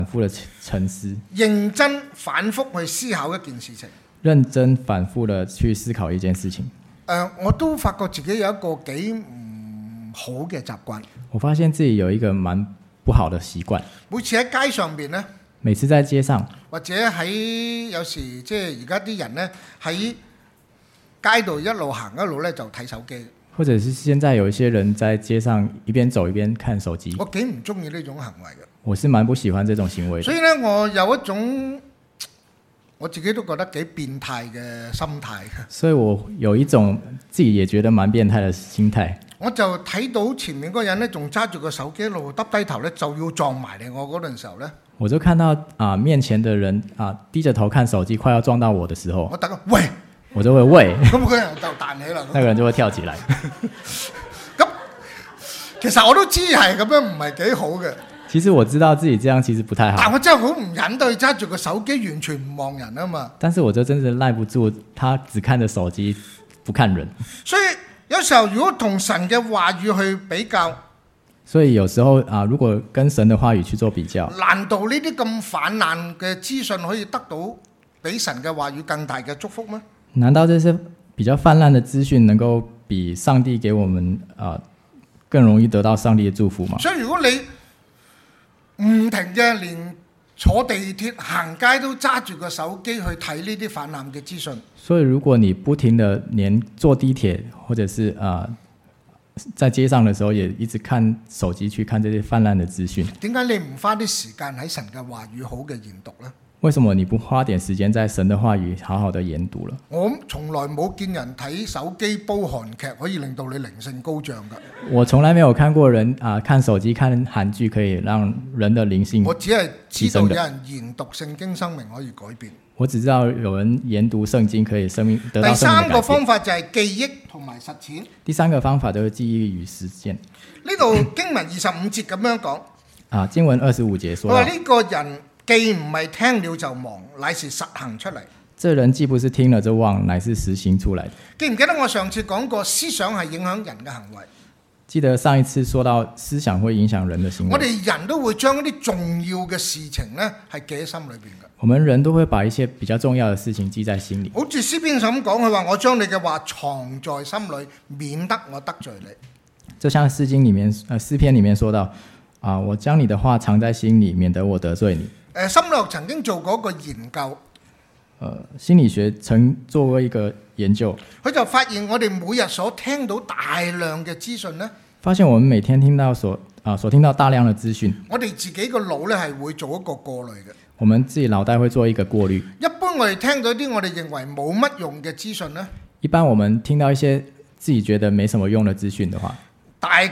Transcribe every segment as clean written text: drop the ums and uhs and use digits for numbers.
反复的沉思， 認真反覆去思考一件事情。 認真反复的去思考一件事情。 我都發覺自己有一個幾唔好嘅習慣。 我發現自己有一個蠻不好的習慣。 每次喺街上邊呢， 每次在街上， 或者喺有時即係而家啲人呢，喺街度一路行一路咧就睇手機。 或者是現在有一些人在街上一邊走一邊看手機。 我幾唔中意呢種行為嘅。 我是蠻不喜歡這種行為的。 所以呢，我有一種我自己都覺得幾變態嘅心態。 所以我有一種自己也覺得蠻變態的心態。 我就睇到前面嗰個人呢，仲揸住個手機一路耷低頭呢，就要撞埋嚟我嗰陣時候呢， 我就看到面前的人低着頭看手機，快要撞到我的時候， 我大家喂， 我就會喂， 咁嗰個人就彈起啦。 那個人就會跳起來。 咁其實我都知係咁樣唔係幾好嘅。 其實我知道自己這樣其實不太好， 但我真係好唔忍對揸住個手機完全唔望人啊嘛。 但是我就真的耐不住，他只看着手機不看人。 所以有時候如果同神嘅話語去比較， 所以有時候如果跟神的話語去做比較， 難道呢啲咁泛濫嘅資訊可以得到比神嘅話語更大嘅祝福嗎？ 難道這些比較泛濫的資訊能夠比上帝給我們更容易得到上帝的祝福嗎？ 所以如果你唔停嘅連坐地鐵行街都揸住個手機去睇呢啲泛濫嘅資訊， 所以如果你不停的連坐地鐵或者是在街上的時候也一直看手機去看這些泛濫的資訊， 點解你唔花啲時間喺神嘅話語好嘅研讀呢？ 為什麼你不花點時間在神的話語好好的研讀了？ 我從來冇見人睇手機煲韓劇可以令到你靈性高漲㗎。 我從來沒有看過人看手機看韓劇可以讓人的靈性提升的。 我只係知道有人研讀聖經，生命可以改變。 我只知道有人研讀聖經可以生命得到生命的改變。第三個方法就係記憶同埋實踐。 第三個方法就是記憶與實踐。 呢度經文25節咁樣講。 經文25節說。 佢話呢個人既唔係聽了就忘，乃是實行出嚟。 這人既不是聽了就忘，乃是實行出來的。 記唔記得我上次講過，思想係影響人嘅行為？ 記得上一次說到思想會影響人的行為。 我哋人都會將一啲重要嘅事情呢係記喺心裏邊嘅。 我們人都會把一些比較重要的事情記在心裏。 好似詩篇咁講，佢話我將你嘅話藏在心裏，免得我得罪你。 就像詩經裡面詩篇裡面說到我將你的話藏在心裏，免得我得罪你。 心理學曾經做過一個研究， 心理學曾做過一個研究， 佢就發現我哋每日所聽到大量嘅資訊呢， 發現我們每天聽到所聽到大量的資訊， 我哋自己個腦呢係會做一個過濾嘅。 我們自己腦袋會做一個過濾。 一般我哋聽到啲我哋認為冇乜用嘅資訊呢，一般我們聽到一些自己覺得沒什麼用的資訊的話， 大概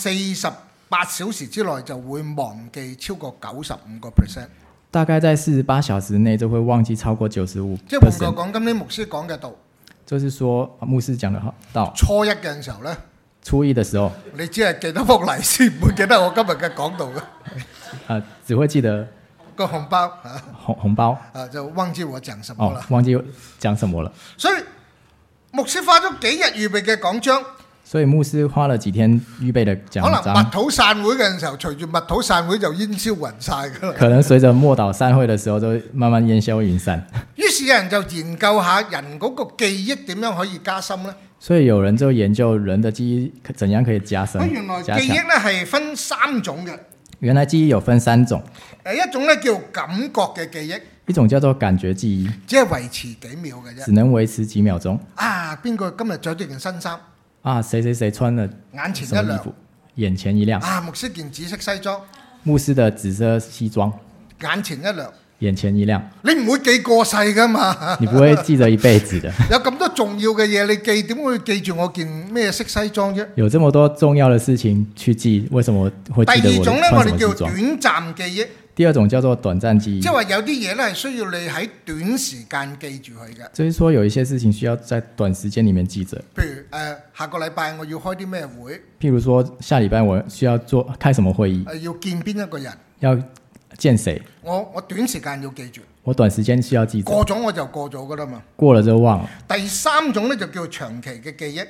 48小時之內就會忘記超過95%。 大概在48小時內就會忘記超過95%。 即係換句講，今天牧師講嘅道， 就是說牧師講的道。 初一嘅時候呢， 初一的時候， 你只係記得福利先，唔會記得我今日嘅講道嘅。 只會記得個紅包紅包就忘記我講什麼了。 忘記講什麼了。 所以牧師花咗幾日預備嘅講章。 所以牧師花了幾天預備的講章。 可能默禱散會嘅時候，隨住默禱散會就煙消雲晒㗎啦。 可能隨着默禱散會的時候，就慢慢煙消雲散。 於是有人就研究下人嗰個記憶點樣可以加深呢？ 所以有人就研究人的記憶怎樣可以加深。 原來記憶呢係分3種嘅。 原來記憶有分3種。 一種呢叫感覺嘅記憶。 一種叫做感覺記憶， 只係維持幾秒嘅啫。 只能維持幾秒鐘。 邊個今日着咗件新衫？ 誰穿了眼前一亮， 眼前一亮。 牧師件紫色西裝， 牧師的紫色西裝， 眼前一亮， 眼前一亮。 你唔會記過世噶嘛？ 你不會記得一輩子的。 有咁多重要嘅嘢，你記點會記住我件咩色西裝啫？ 有這麼多重要的事情去記，為什麼會記得我穿什麼西裝？第二種呢， 我哋叫短暫記憶。 第二種叫做短暫記憶， 即係話有啲嘢咧係需要你喺短時間記住佢嘅。 就是說有一些事情需要在短時間裡面記着。 譬如下個禮拜我要開啲咩會？ 譬如說下禮拜我需要開什麼會議？ 要見邊一個人？ 要見誰？ 我短時間要記住。 我短時間需要記住。 過咗我就過咗噶啦嘛。 過了就忘了。 第3種咧就叫長期嘅記憶。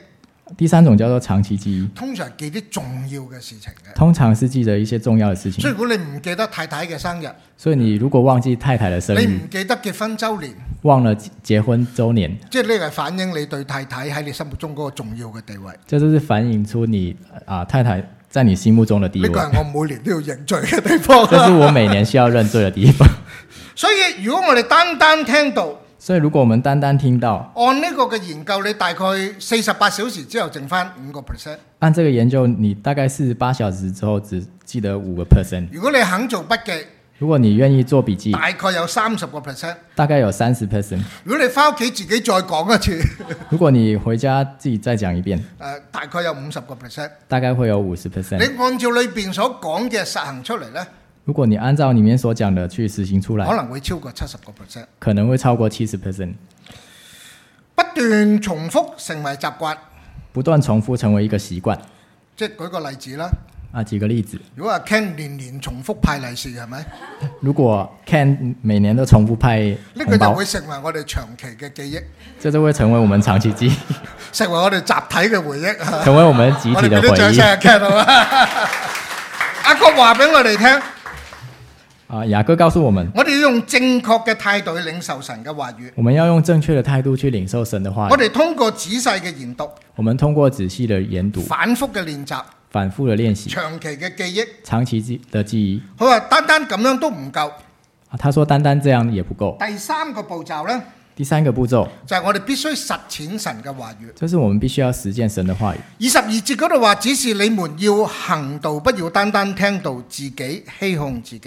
第三種叫做長期記憶， 通常記啲重要嘅事情嘅。 通常是記得一些重要的事情。 所以如果你唔記得太太嘅生日， 所以你如果忘記太太的生你日， 唔記得結婚週年， 忘了結婚週年， 即係呢個係反映你對太太喺你心目中嗰個重要嘅地位。 這就是反映出你太太在你心目中的地位。 呢個係我每年都要認罪嘅地方。 這是我每年需要認罪的地方。 所以如果我哋單單聽到， 所以如果我們單單聽到， 按呢個嘅研究，你大概48小時之後剩翻5%。 按這個研究，你大概48小時之後只記得5%。 如果你肯做筆記， 如果你願意做筆記， 大概有30%。 大概有30%。 如果你翻屋企自己再講一次， 如果你回家自己再講一遍， 大概有50%。 大概會有50%。 你按照裏邊所講嘅實行出嚟呢， 如果你按照裡面所講的去實行出來， 可能會超過70%。 可能會超過70%。 不斷重複成為習慣， 不斷重複成為一個習慣。 即係舉個例子啦。 舉個例子。 如果話 Ken 年年重複派利是係咪？ 如果 Ken 每年都重複派紅包， 呢個就會成為我哋長期嘅記憶。 這就會成為我們長期記憶， 成為我哋集體嘅回憶。 成為我們集體的回憶。 我哋俾啲掌聲 Ken 好嗎？阿哥話俾我哋聽。 雅各告訴我們， 我哋要用正確嘅態度去領受神嘅話語。 我們要用正確的態度去領受神的話語。 我哋通過仔細嘅研讀， 我們通過仔細的研讀， 反覆嘅練習， 反覆的練習， 長期嘅記憶， 長期的記憶。 佢話單單咁樣都唔夠。 他說單單這樣也不夠。 第三個步驟呢， 第三個步驟就係我哋必須實踐神嘅話語。 就是我們必須要實踐神的話語。 22節嗰度話，只是你們要行道，不要單單聽道，自己欺哄自己。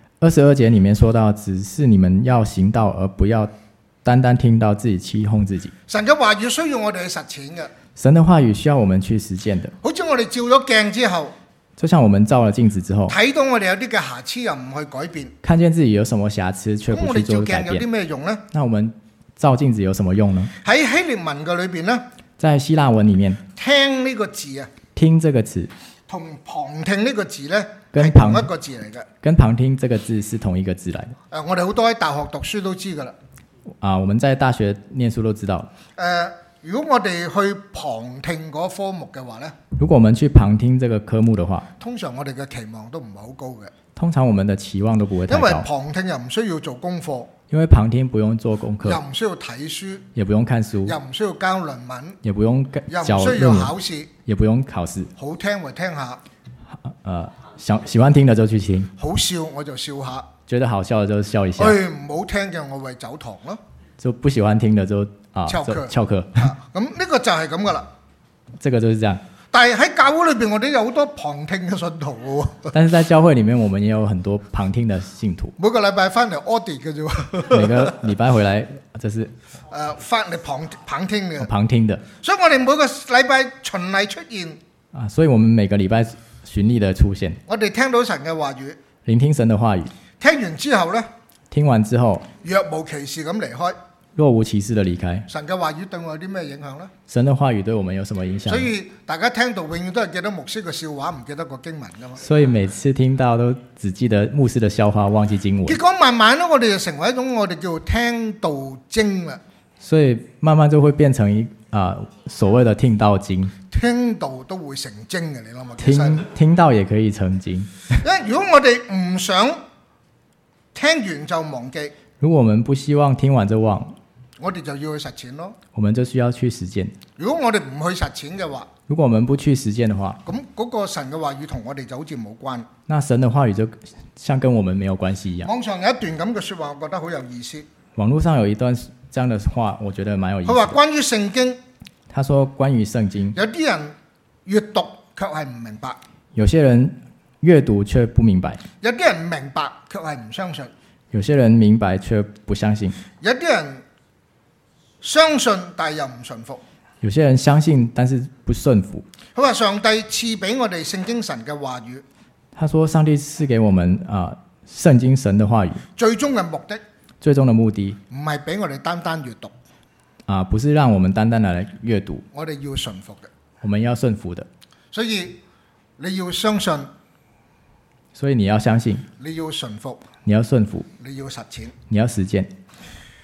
22節裡面說到，只是你們要行道，而不要單單聽到自己欺哄自己。 神嘅話語需要我哋去實踐嘅。 神的話語需要我們去實踐的。 好似我哋照咗鏡之後， 就像我們照了鏡子之後， 睇到我哋有啲嘅瑕疵又唔去改變， 看見自己有什麼瑕疵卻不去做改變。 咁我哋照鏡有啲咩用呢？ 那我們照鏡子有什麼用呢？ 喺希臘文嘅裏邊呢， 在希臘文裡面， 聽呢個字啊， 聽這個詞同旁聽呢個字呢， 跟係同一個字嚟嘅。 跟旁聽這個字是同一個字來的。 我哋好多喺大學讀書都知噶啦。 我們在大學念書都知道。 如果我哋去旁聽嗰科目嘅話呢， 如果我們去旁聽這個科目的話， 通常我哋嘅期望都唔係好高嘅。 通常我們的期望都不會太高。 因為旁聽又唔需要做功課， 因為旁聽不用做功課， 又唔需要睇書， 也不用看書， 又唔需要交論文， 也不用又交唔需要考試， 也不用考試。 好聽就聽下， 喜歡聽的就去聽， 好笑我就笑下， 覺得好笑的就笑一下。 唔好聽嘅我為走堂咯， 就不喜歡聽的就翹課。 咁呢個就係咁噶啦。 這個就是這樣。 但係喺教會裏邊，我哋有好多旁聽嘅信徒喎。 但是在教會裡面，我們也有很多旁聽的信徒。 每個禮拜翻嚟 audit 嘅啫。 每個禮拜回來，就是翻嚟旁聽嘅。 旁聽的。 所以我哋每個禮拜循例出現。 所以我們每個禮拜循例的出現。 我哋聽到神嘅話語， 聆聽神的話語。 聽完之後呢， 聽完之後， 若無其事咁離開。 若無其事的離開。 神嘅話語對我有啲咩影響呢？ 神的話語對我們有什麼影響？ 所以大家聽到永遠都係記得牧師嘅笑話，唔記得個經文噶嘛。 所以每次聽到都只記得牧師的笑話，忘記經文。 結果慢慢咧，我哋就成為一種我哋叫聽道經啦。 所以慢慢就會變成所謂的聽道經。 聽道都會成經嘅，你諗下。 聽道也可以成經。 因為如果我哋唔想聽完就忘記， 如果我們不希望聽完就忘， 我哋就要去實踐咯。 我們就需要去實踐。 如果我哋唔去實踐嘅話， 如果我們不去實踐的話， 咁嗰個神嘅話語同我哋就好似冇關。 那神的話語就像跟我們沒有關係一樣。 網上有一段咁嘅説話，我覺得好有意思。 網絡上有一段這樣的話，我覺得蠻有意思。 佢話關於聖經， 他說關於聖經， 有啲人閱讀卻係唔明白， 有些人閱讀卻不明白， 有啲人明白卻係唔相信， 有些人明白卻不相信， 有啲人相信但又唔順服， 有些人相信但是不順服。 佢話上帝賜俾我哋聖經神嘅話語， 他說上帝賜給我們聖經神的話語， 最終嘅目的， 最終的目的唔係俾我哋單單閱讀， 不是讓我們單單來閱讀， 我哋要順服嘅， 我們要順服的。 所以你要相信， 所以你要相信， 你要順服， 你要順服， 你要實踐， 你要實踐。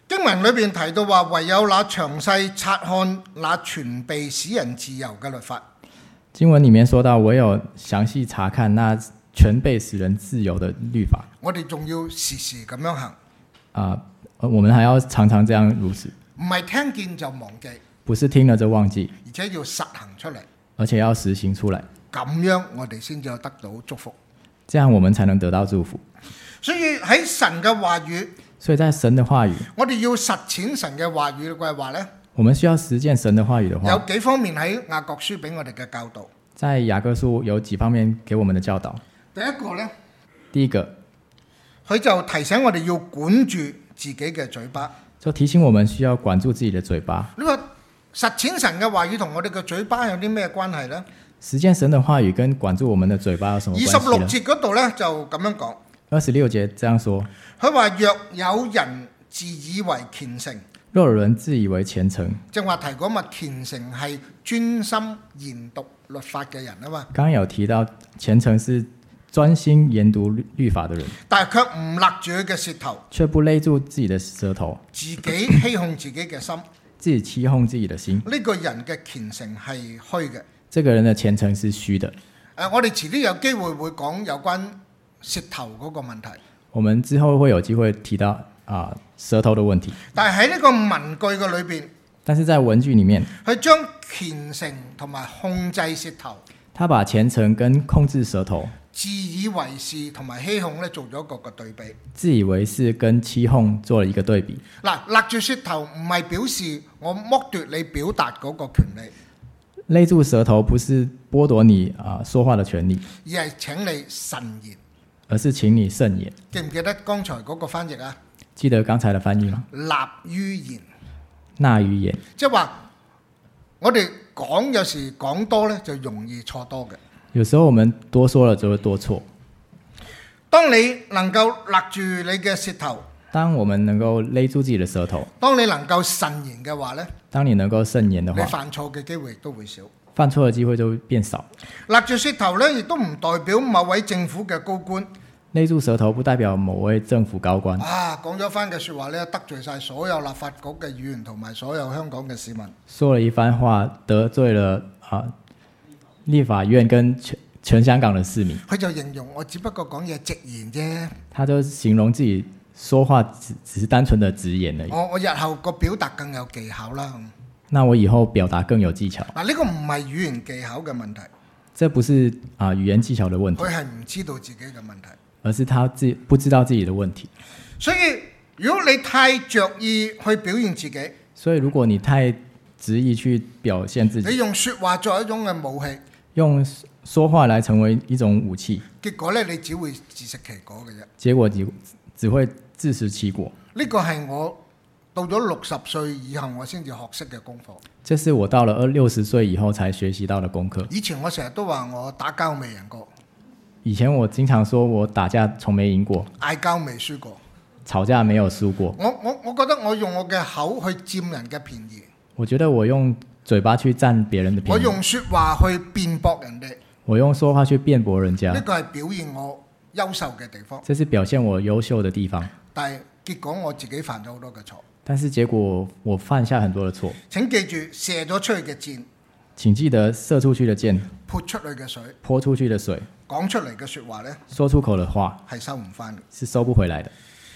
經文裏邊提到話，唯有那詳細察看那全備使人自由嘅律法。 經文裡面說到，唯有詳細查看那全備使人自由的律法。 我哋仲要時時咁樣行。 我們還要常常這樣如此， 唔係聽見就忘記， 不是聽了就忘記， 而且要實行出嚟。 而且要實行出來， 咁樣我哋先至有得到祝福。 這樣我們才能得到祝福。 所以喺神嘅話語， 所以在神的話語， 我哋要實踐神嘅話語嘅話呢， 我們需要實踐神的話語的話， 有幾方面喺雅各書俾我哋嘅教導。 在雅各書有幾方面給我們的教導。 第一個呢， 第一個， 佢就提醒我哋要管住自己嘅嘴巴， 就提醒我們需要管住自己的嘴巴。 你話實踐神嘅話語同我哋嘅嘴巴有啲咩關係呢？ 實踐神的話語跟管住我們的嘴巴有什麼關係呢 ？26節嗰度呢，就咁樣講。 26節這樣說， 佢話若有人自以為虔誠， 若有人自以為虔誠， 正話提過嘛，虔誠係專心研讀律法嘅人啊嘛。 剛剛有提到虔誠是專心研讀律法的人， 但係卻唔勒住佢嘅舌頭， 卻不勒住自己的舌頭， 自己欺哄自己嘅心， 自己欺哄自己的心。 呢個人嘅虔誠係虛嘅。 這個人的虔誠是虛的。 我哋遲啲有機會會講有關舌頭嗰個問題。 我們之後會有機會提到舌頭的問題。 但係喺呢個文句嘅裏邊， 但是在文句裡面， 佢將虔誠同埋控制舌頭， 他把虔誠跟控制舌頭、 自以為是同埋欺哄咧做咗一個對比。 自以為是跟欺哄做了一個對比。 嗱，勒住舌頭唔係表示我剝奪你表達嗰個權利， 勒住舌頭不是剝奪你說話的權利， 而係請你慎言。 而是請你慎言。 記唔記得剛才嗰個翻譯啊？ 記得剛才的翻譯嗎？ 納於言， 納於言， 即係話我哋講有時講多咧就容易錯多嘅。 有時候我們多說了就會多錯。 當你能夠勒住你嘅舌頭， 當我們能夠勒住自己的舌頭， 當你能夠慎言嘅話咧， 當你能夠慎言的話， 你犯錯嘅機會亦都會少。 犯錯的機會就會變少。 勒住舌頭咧，亦都唔代表某位政府嘅高官。 勒住舌頭不代表某位政府高官。 講咗番嘅説話咧，得罪晒所有立法局嘅議員同埋所有香港嘅市民。 說了一番話，得罪了立法院跟全香港的市民。 佢就形容我只不過講嘢直言啫。 他就形容自己說話只是單純的直言而已。 我日後個表達更有技巧啦。 那我以後表達更有技巧。 呢個唔係語言技巧嘅問題， 這不是語言技巧的問題， 佢係唔知道自己嘅問題， 而是他不知道自己的問題。 所以如果你太着意去表現自己， 所以如果你太執意去表現自己， 你用説話作為一種嘅武器， 用說話來成為一種武器， 結果咧你只會自食其果嘅啫。 結果只會自食其果。 呢個係我到咗60歲以後我先至學識嘅功課。 這是我到了60歲以後才學習到的功課。 以前我成日都話我打交未贏過。 以前我經常說我打架從沒贏過， 嗌交未輸過， 吵架沒有輸過。 我覺得我用我嘅口去佔人嘅便宜。 我覺得我用嘴巴去佔別人的便宜。 我用説話去辯駁人哋。 我用說話去辯駁人家。 呢個係表現我優秀嘅地方。 這是表現我優秀的地方。 但係結果我自己犯咗好多嘅錯。 但是結果我犯下很多的錯。 請記住，射咗出去嘅箭， 請記得射出去的箭， 潑出去嘅水， 潑出去的水， 講出嚟嘅説話呢， 說出口的話係收唔翻嘅， 是收不回來的。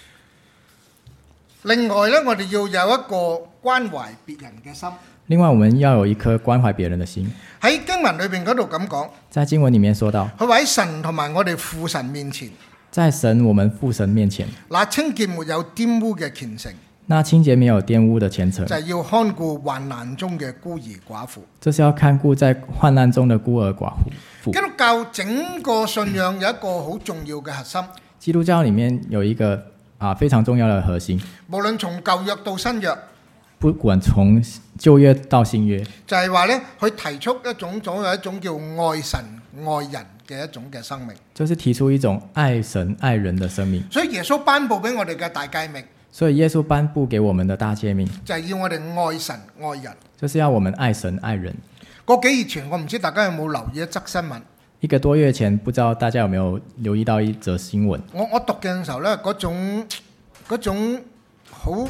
另外呢，我哋要有一個關懷別人嘅心。 另外，我們要有一顆關懷別人的心。 喺經文裏邊嗰度咁講， 在經文裡面說到， 佢話喺神同埋我哋父神面前， 在神我們父神面前， 那清潔沒有玷污嘅虔誠。 那清潔沒有玷污的虔誠， 就係要看顧患難中嘅孤兒寡婦。 這是要看顧在患難中的孤兒寡婦。 基督教整個信仰有一個好重要嘅核心。 基督教裡面有一個非常重要的核心。 無論從舊約到新約， 不管從舊約到新約， 就係話呢，佢提出總有一種叫愛神愛人嘅一種嘅生命。 就是提出一種愛神愛人的生命。 所以耶穌頒布俾我哋嘅大誡命。 所以耶穌頒布給我們的大誡命， 就係要我哋愛神愛人， 就是要我們愛神愛人。 個幾月前，我唔知大家有冇留意一則新聞。 1個多月前，不知道大家有沒有留意到一則新聞。 我讀嘅時候呢，嗰種好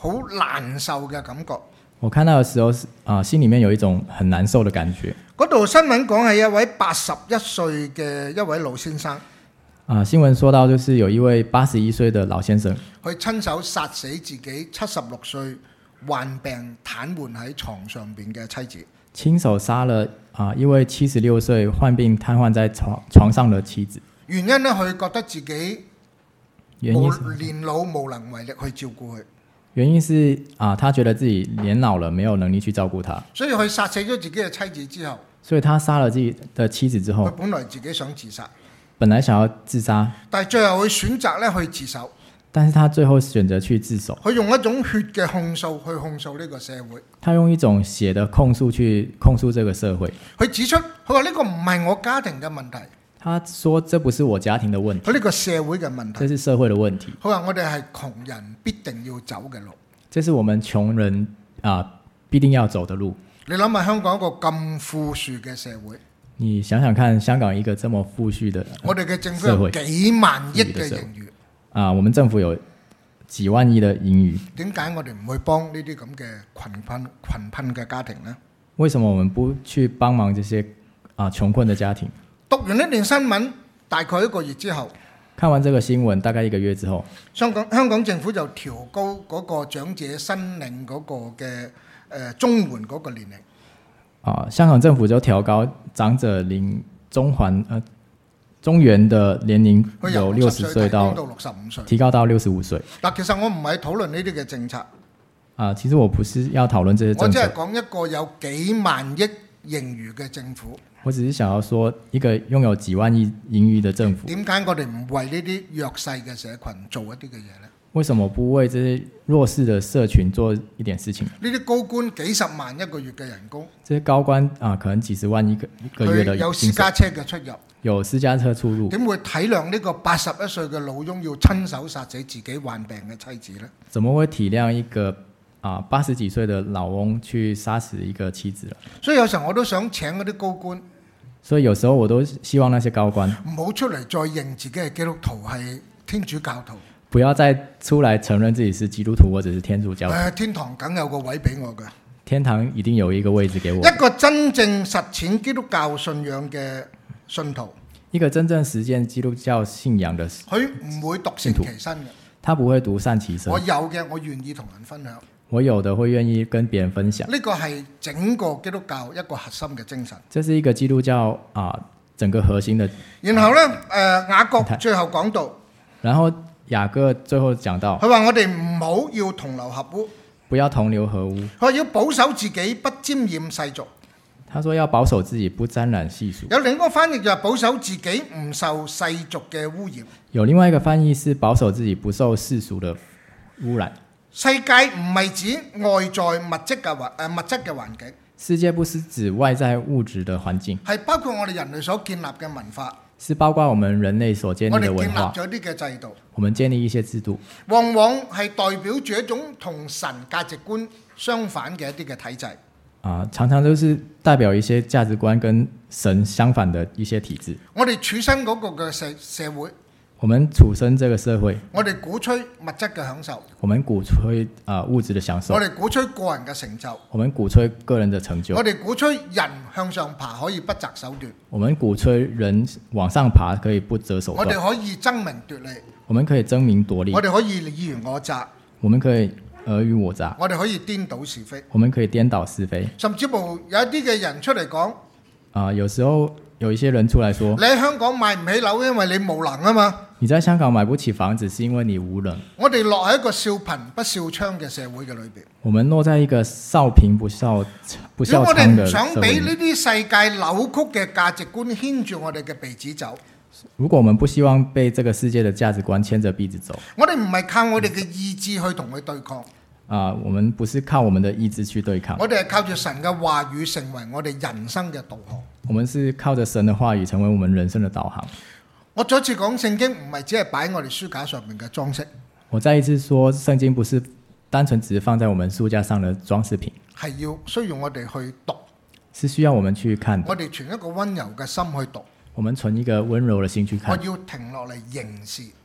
好難受嘅感覺。 我看到的時候心裡面有一種很難受的感覺。 嗰度新聞講係一位81歲嘅一位老先生。 新聞說到就是有一位81歲的老先生， 佢親手殺死自己76歲患病癱瘓喺床上邊嘅妻子。 親手殺了一位76歲患病癱瘓在床上的妻子。 原因呢，佢覺得自己年老無能為力去照顧佢。 原因是他覺得自己年老了，沒有能力去照顧他， 所以佢殺死咗自己嘅妻子之後， 所以他殺了自己的妻子之後， 佢本來自己想自殺， 本來想要自殺， 但係最後佢選擇咧去自首。 但是他最後選擇去自首。 佢用一種血嘅控訴去控訴呢個社會。 他用一種血的控訴去控訴這個社會。 佢指出，佢話呢個唔係我家庭嘅問題。 他說這不是我家庭的問題， 佢呢個社會嘅問題。 這是社會的問題。 佢話我哋係窮人必定要走嘅路。 這是我們窮人必定要走的路。 你諗下香港一個咁富庶嘅社會， 你想想看，香港一個這麼富裕的我哋嘅政府有幾萬億嘅盈餘。 我們政府有幾萬億的盈餘。 點解我哋唔去幫呢啲咁嘅貧困嘅家庭呢？ 為什麼我們不去幫忙這些窮困的家庭？ 讀完呢段新聞，大概1個月之後， 看完這個新聞，大概1個月之後，香港政府就調高嗰個長者申領嗰個嘅綜援嗰個年齡。 香港政府就調高長者領中原的年齡由60歲到 65歲， 提高到65歲。 嗱，其實我唔係討論呢啲嘅政策。 其實我不是要討論這些政策。 我只係講一個有幾萬億盈餘嘅政府。 我只是想要說一個擁有幾萬億盈餘的政府。 點解我哋唔為呢啲弱勢嘅社群做一啲嘅嘢呢？ 為什麼不為這些弱勢的社群做一點事情？ 呢啲高官幾十萬一個月嘅人工， 這些高官可能幾十萬一個月的薪水， 有私家車嘅出入， 有私家車出入， 點會體諒呢個81歲嘅老翁要親手殺死自己患病嘅妻子呢？ 怎麼會體諒一個80幾歲的老翁去殺死一個妻子了？ 所以有時候我都想請嗰啲高官， 所以有時候我都希望那些高官唔好出嚟再認自己係基督徒，係天主教徒， 不要再出來承認自己是基督徒或者是天主教徒。 天堂梗有個位俾我㗎， 天堂一定有一個位置給我。 一個真正實踐基督教信仰嘅信徒， 一個真正實踐基督教信仰的信徒， 佢唔會獨善其身嘅， 他不會獨善其身。 我有嘅，我願意同人分享。 我有的會願意跟別人分享。 呢個係整個基督教一個核心嘅精神。 這是一個基督教整個核心的。 然後呢，雅各最後講到， 然後雅各最後講到， 佢話我哋唔好要同流合污， 不要同流合污。 佢話要保守自己不沾染世俗。 他說要保守自己不沾染世俗。 有另一個翻譯就係保守自己唔受世俗嘅污染。 有另外一個翻譯是保守自己不受世俗的污染。 世界唔係指外在物質嘅環境， 世界不是指外在物質的環境， 係包括我哋人類所建立嘅文化， 是包括我們人類所建立的文化。 我哋建立咗啲嘅制度， 我們建立一些制度， 往往係代表住一種同神價值觀相反嘅一啲嘅體制。 常常都是代表一些價值觀跟神相反的一些體制。 我哋處身嗰個嘅社會， 我們處身這個社會， 我哋鼓吹物質嘅享受， 我們鼓吹物質的享受， 我哋鼓吹個人嘅成就， 我們鼓吹個人的成就， 我哋鼓吹人向上爬可以不擇手段， 我們鼓吹人往上爬可以不擇手段， 我哋可以爭名奪利， 我們可以爭名奪利， 我哋可以以虞我詐， 我們可以爾虞我詐， 我哋可以顛倒是非， 我們可以顛倒是非， 甚至乎有一啲嘅人出嚟講， 有時候有一些人出來說， 你喺香港買唔起樓，因為你無能啊嘛。 你在香港買不起房子，是因為你無能。 我哋落喺一個笑貧不笑娼嘅社會嘅裏邊。 我們落在一個少貧不笑娼的社會。 如果我哋唔想俾呢啲世界扭曲嘅價值觀牽住我哋嘅鼻子走， 如果我們不希望被這個世界的價值觀牽着鼻子走， 我哋唔係靠我哋嘅意志去同佢對抗。 我們不是靠我們的意志去對抗， 我哋係靠住神嘅話語成為我哋人生嘅導航。 我們是靠着神的話語成為我們人生的導航。 我再一次講，聖經唔係只係擺喺我哋書架上面嘅裝飾。 我再一次說，聖經不是單純只是放在我們書架上的裝飾品， 係需要我哋去讀， 是需要我們去看的。 我哋存一個溫柔嘅心去讀， 我們存一個溫柔的心去看。 我要停落嚟凝視，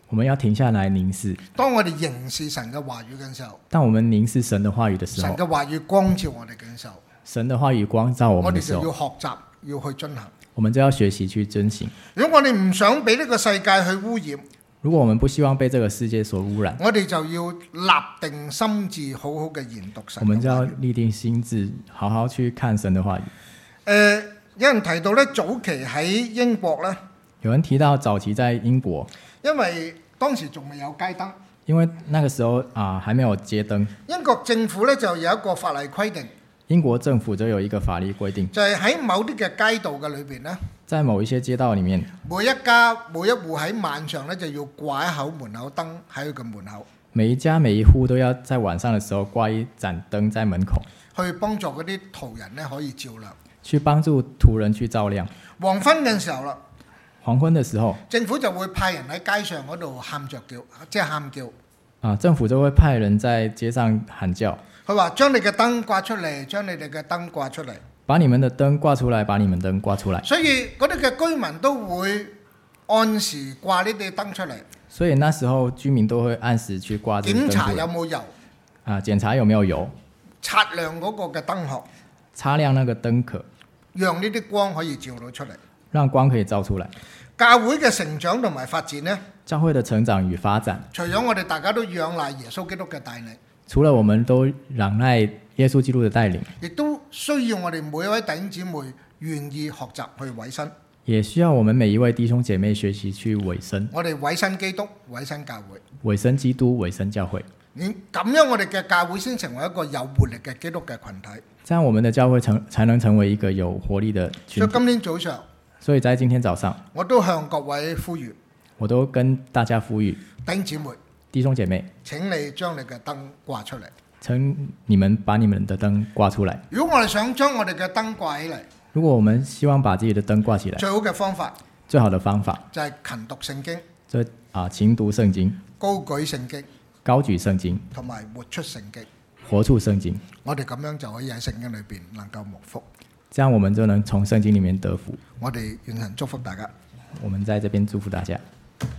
我们要停下來凝視。 當我哋凝視神嘅話語嘅時候， 當我們凝視神的話語的時候， 神嘅話語光照我哋嘅時候， 神的話語光照我我哋就們的時候， 要學習，要去遵行。 我們就要學習去遵行。 如果我哋唔想俾呢個世界去污染， 如果我們不希望被這個世界所污染， 我哋就要立定心志，好好嘅研讀神我們就要嘅話語。 立定心志，好好去看神的話語。 有人提到咧，早期喺英國咧， 有人提到早期在英國， 因為當時仲未有街燈， 因為那個時候還沒有街燈， 英國政府咧就有一個法例規定， 英國政府就有一個法律規定， 就係喺某啲嘅街道嘅裏邊咧， 在某一些街道裡面， 每一家每一戶喺晚上咧就要掛一口門口燈喺佢嘅門口， 每一家每一戶都要在晚上的時候掛一盞燈在門口， 去幫助嗰啲途人咧可以照亮。 去幫助途人去照亮。 黃昏嘅時候啦， 黃昏的時候， 政府就會派人喺街上嗰度喊着叫，即係喊叫。 政府就會派人在街上喊叫， 佢話將你嘅燈掛出嚟，將你哋嘅燈掛出嚟。 把你們的燈掛出來，把你們燈掛出來。 所以嗰啲嘅居民都會按時掛呢啲燈出嚟， 所以那時候居民都會按時去掛這個燈檢查出來。 有冇油， 檢查有沒有油， 擦亮嗰個嘅燈殼， 擦亮那個燈殼， 讓呢啲光可以照到出嚟。 讓光可以照出來。 教會嘅成長同埋發展呢， 教會的成長與發展， 除咗我哋大家都仰賴耶穌基督嘅帶領， 除了我們都仰賴耶穌基督的帶領， 亦都需要我哋每一位弟兄姊妹願意學習去委身。 也需要我們每一位弟兄姐妹學習去委身， 我哋委身基督，委身教會。 委身基督，委身教會。 咁樣我哋嘅教會先成為一個有活力嘅基督嘅群體。 這樣我們的教會才能成為一個有活力的群體。 所以今天早上， 所以在今天早上， 我都向各位呼籲， 我都跟大家呼籲， 弟兄姊妹， 弟兄姐妹， 請你將你嘅燈掛出嚟。 請你們把你們的燈掛出來。 如果我哋想將我哋嘅燈掛起嚟， 如果我們希望把自己的燈掛起來， 最好嘅方法最好的方法就係勤讀聖經、 勤讀聖經、 高舉聖經高舉聖經， 同埋活出聖經。 活出聖經。 我哋咁樣就可以喺聖經裏邊能夠蒙福。 這樣我們就能從聖經裡面得福。 我哋願神祝福大家。 我們在這邊祝福大家。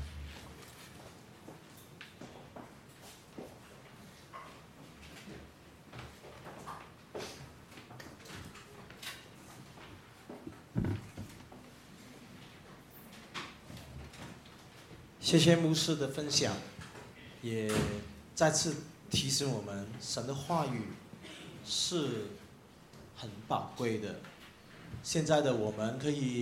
謝謝牧師的分享，也再次提醒我們，神的話語是很寶貴的。現在的我們可以